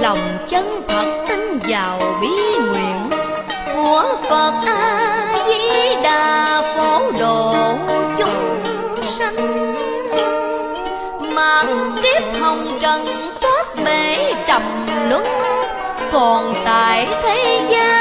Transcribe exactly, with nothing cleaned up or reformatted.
lòng chân thật tin vào bí nguyện của Phật A Di Đà phổ độ chúng sanh. Mãn kiếp hồng trần thoát bể trầm luân, còn tại thế gian